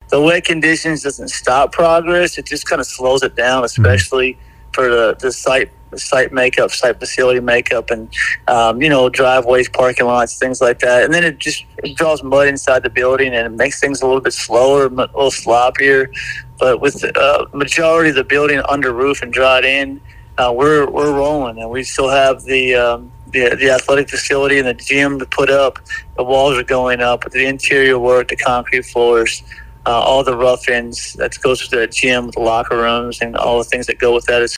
the wet conditions doesn't stop progress. It just kind of slows it down, especially for the site makeup, site facility makeup, and driveways, parking lots, things like that. And then it draws mud inside the building, and it makes things a little bit slower, a little sloppier. But with the majority of the building under roof and dried in, we're rolling, and we still have the athletic facility and the gym to put up. The walls are going up, but the interior work, the concrete floors, all the rough ends that goes with the gym, the locker rooms, and all the things that go with that is